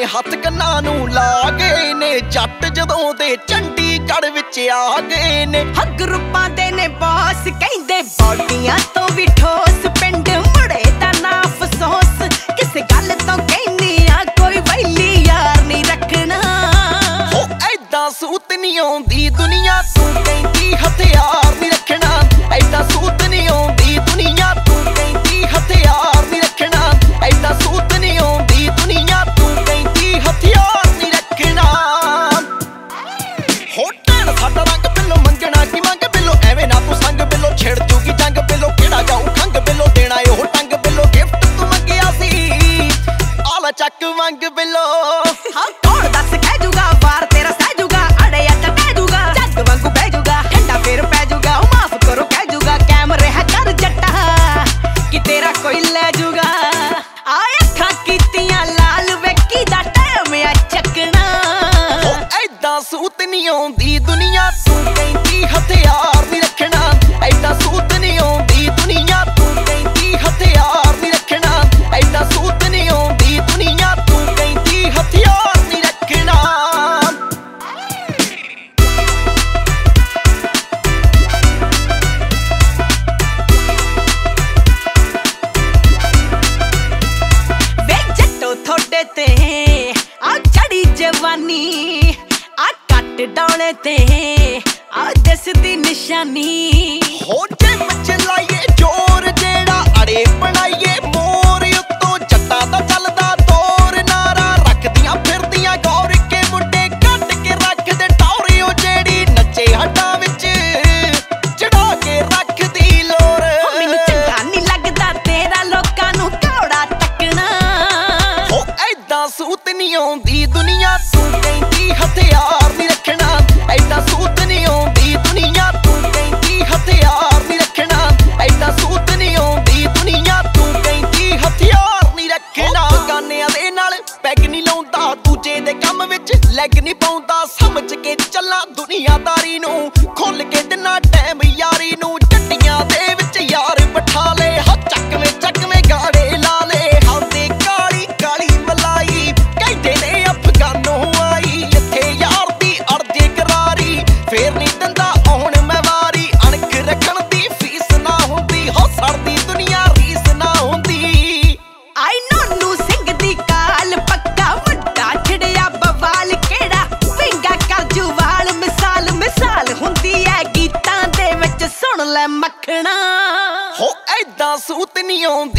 ਹੱਥ ਕੰਨਾਂ ਨੂੰ ਲਾ ਗਏ ਨੇ ਜੱਟ ਜਦੋਂ ਦੇ ਚੰਡੀਗੜ੍ਹ ਵਿੱਚ ਆ ਗਏ ਨੇ। ਗਰੁੱਪਾਂ ਦੇ ਨੇ ਬੌਸ ਕਹਿੰਦੇ ਬੌਡੀਆਂ ਤੋਂ ਵੀ ਠੋਸ ਪਿੰਡ ਮੁੜੇ ਦਾ ਨਾ ਅਫਸੋਸ ਕਿਸੇ ਗੱਲ ਤੋਂ ਕਹਿੰਦੀ ਆ ਕੋਈ ਵੈਲੀ ਯਾਰ ਨਹੀਂ ਰੱਖਣਾ। ਹੋ ਐਦਾਂ ਸੂਤ ਨਹੀਂ ਆਉਂਦੀ ਦੁਨੀਆ ਤੂੰ ਕਹਿੰਦੀ ਹਥਿਆਰ ਨਹੀਂ ਰੱਖਣਾ। ਐਦਾਂ ਸੂਤ ਨਹੀਂ ਆਉਂਦੀ ਦੁਨੀਆ ਤੂੰ ਕਹਿੰਦੀ ਹਥਿਆਰ ਨਹੀਂ ਰੱਖਣਾ। ਐਦਾਂ ਸੂਤ ਨਹੀਂ ਆਉਂਦੀ ਦੁਨੀਆ ਤੂੰ ਕਹਿੰਦੀ ਹਥਿਆਰ ਨਹੀਂ ਰੱਖਣਾ। ਹੋ ਟੈਣ ਸਾਡਾ ਰੰਗ ਬਿੱਲੋ ਮੰਗਣਾ ਕੀ ਮੰਗ ਬਿੱਲੋ ਐਵੇਂ ਨਾ ਤੂੰ ਸੰਗ ਬਿੱਲੋ ਛਿੜ ਜੂਗੀ ਜੰਗ ਬਿੱਲੋ ਕਿਹੜਾ ਜਾਊ ਖੰਗ ਬਿੱਲੋ ਦੇਣਾ ਉਹ ਟੰਗ ਬਿੱਲੋ ਗਿਫਟ ਤੂੰ ਮੰਗਿਆ ਸੀ ਆਲਾ ਚੱਕ ਮੰਗ ਬਿੱਲੋ। ਹਾਂ ਕੌਣ ਦੱਸ ਕਹਿ ਜੂਗਾ ਵਾਰ ਤੇਰਾ ਸਹਿ ਜੂਗਾ ਅੜੇ ਅੱਟ ਕਹਿ ਜੂਗਾ ਜੱਗ ਵਾਂਗੂ ਬਹਿ ਜੂਗਾ ਠੰਡਾ ਫੇਰ ਪੈ ਜੂਗਾ ਉਹ ਮਾਫ ਕਰੋ ਕਹਿ ਜੂਗਾ ਕੈਮਰੇ ਹੈ ਕਰ ਜੱਟਾ ਕਿ ਤੇਰਾ ਕੋਈ ਲੈ ਜੂਗਾ। ਆ ਅੱਖਾਂ ਕੀਤੀਆਂ ਲਾਲ ਵੇਖੀ ਦਾ ਟਾਈਮ ਆ ਚੱਕਣਾ। ਹੋ ਐਦਾਂ ਸੂਤ ਨਹੀਂ ਆਉਂਦੀ ਦੁਨੀਆ ਤੂੰ ਕਹਿੰਦੀ ਹਥਿਆਰ ਨਹੀਂ ਰੱਖਣਾ। ਐਦਾਂ ਸੂਤ ਨਹੀਂ ਆਉਂਦੀ ਦੁਨੀਆ ਤੂੰ ਕਹਿੰਦੀ ਹਥਿਆਰ ਨਹੀਂ ਰੱਖਣਾ। ਐਦਾਂ ਸੂਤ ਨਹੀਂ ਆਉਂਦੀ ਦੁਨੀਆ ਤੂੰ ਕਹਿੰਦੀ ਹਥਿਆਰ ਨਹੀਂ ਰੱਖਣਾ। ਵੇ ਜੱਟੋ ਥੋੜੇ ਤੇ ਆ ਚੜੀ ਜਵਾਨੀ ਆ ਕੱਟ ਡੌਲੇ ਤੇ ਆ ਦਿਸਦੀ ਨਿਸ਼ਾਨੀ। ਹੋ ਜੇ ਮੱਚ ਲਾਈਏ ਜੋਰ ਜਿਹੜਾ ਅੜੇ ਬਣਾਈਏ ਮੋਰ ਉੱਤੋਂ ਜੱਟਾਂ ਦਾ ਚੱਲਦਾ ਦੌਰ ਨਾਰਾ ਰੱਖਦੀਆਂ ਫਿਰਦੀਆਂ ਗੌਰ ਕੇ ਮੁੰਡੇ ਕੱਢ ਕੇ ਰੱਖਦੇ ਟੌਰੇ ਉਹ ਜਿਹੜੀ ਨੱਚੇ ਹੱਡਾਂ ਵਿੱਚ ਚੜਾ ਕੇ ਰੱਖਦੀ ਲੋਰ। ਮੈਨੂੰ ਚੰਗਾ ਨਹੀਂ ਲੱਗਦਾ ਤੇਰਾ ਲੋਕਾਂ ਨੂੰ ਘੋੜਾ ਤੱਕਣਾ। ਹੋ ਐਦਾਂ ਸੂਤ ਨਹੀਂ ਆਉਂਦੀ ਦੁਨੀਆ ਤੂੰ ਕਹਿੰਦੀ ਹਥਿਆਰ ਨਹੀਂ ਰੱਖਣਾ। ਐਦਾਂ ਸੂਤ ਨਹੀਂ ਆਉਂਦੀ ਦੁਨੀਆ ਤੂੰ ਕਹਿੰਦੀ ਹਥਿਆਰ ਨਹੀਂ ਰੱਖਣਾ। ਐਦਾਂ ਸੂਤ ਨਹੀਂ ਆਉਂਦੀ ਦੁਨੀਆ ਤੂੰ ਕਹਿੰਦੀ ਹਥਿਆਰ ਨਹੀਂ ਰੱਖਣਾ। ਗਾਨਿਆਂ ਦੇ ਨਾਲ ਪੈਗ ਨਹੀਂ ਲਾਉਂਦਾ ਦੂਜੇ ਦੇ ਕੰਮ ਵਿੱਚ ਲੈਗ ਨਹੀਂ ਪਾਉਂਦਾ ਸਮਝ ਕੇ ਚੱਲਾਂ ਦੁਨੀਆਦਾਰੀ ਨੂੰ ਖੁੱਲ ਕੇ ਦਿਨਾ ਟਾਈਮ ਯਾਰੀ ਨੂੰ। ਜੱਟੀਆਂ ਦੇ ਵਿੱਚ ਯਾਰ ਬਿਠਾ ਲੈ ਹਾ ਚੱਕਵੇਂ ਗਾੜੇ ਲਾ ਲੈ ਖਾਂਦੇ ਕਾਲੀ ਕਾਲੀ ਮਲਾਈ ਕਹਿੰਦੇ ਨੇ ਅਫਗਾਨੋਂ ਆਈ ਇੱਥੇ ਯਾਰ ਦੀ ਅੜਦੇ ਕਰਾਰੀ ਫੇਰ ਨਹੀਂ ਦਿੰਦਾ ਆਉਣ ਮੈਂ ਵਾਰੀ ਅਣਖ ਰੱਖਣ ਦੀ ਫੀਸ ਨਾ ਹੁੰਦੀ ਹੋ ਸਰਦੀ ਦੁਨੀਆ ਰੀਸ ਨਾ ਹੁੰਦੀ। ਆਈ ਨੋਨੂ ਸਿੰਘ ਦੀ ਕਾਲ ਪੱਕਾ ਵੱਡਾ ਛੜਿਆ ਬਵਾਲ ਕਿਹੜਾ ਪਿੰਗਾ ਕਰ ਜੁਵਾਲ ਮਿਸਾਲ ਹੁੰਦੀ ਐ ਗੀਤਾਂ ਦੇ ਵਿੱਚ ਸੁਣ ਲੈ ਮੱਖਣਾ। ਹੋ ਐਦਾਂ ਸੂਤ ਨਹੀਂ ਆਉਂਦੀ